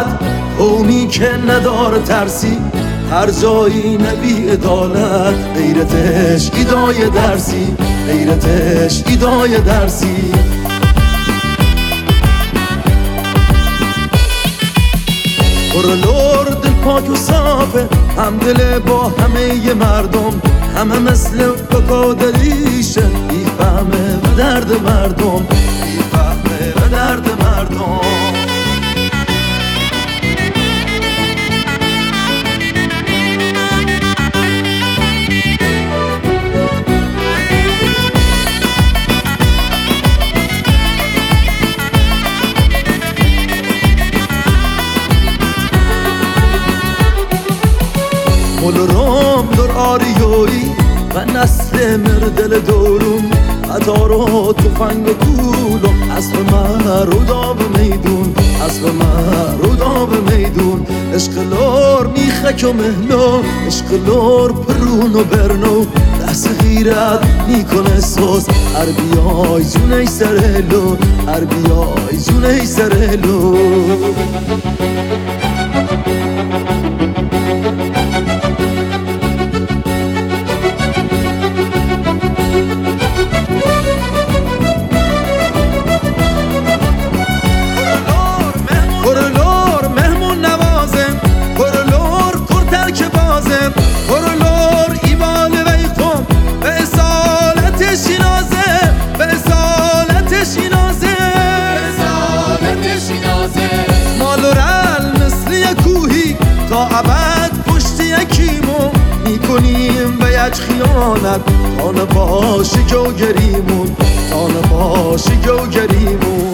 عدالت، قومی که نداره ترسی، هر جایی نبی عدالت. غیرتش ایدای درسی، غیرتش ایدای درسی. لور دل پاک و صافه، هم دل با همه مردم، همه مثل بکادریشه، بیفهمه و درد مردم، بیفهمه و درد مردم. مولرام دور آریایی و نسل مردل دورون، قطار و تفنگ و کول و اسب مرود به میدون، اسب مرود میدون. عشق لور میخک و مهنو، عشق لور پرون و برنو، دست غیرت میکنه سوز. عربیای جونه سرلو، عربیای جونه سرلو. تا ابد پشت یکیمون میکنیم به یک خیانت، تا نباشه گوگریمون، تا نباشه گوگریمون.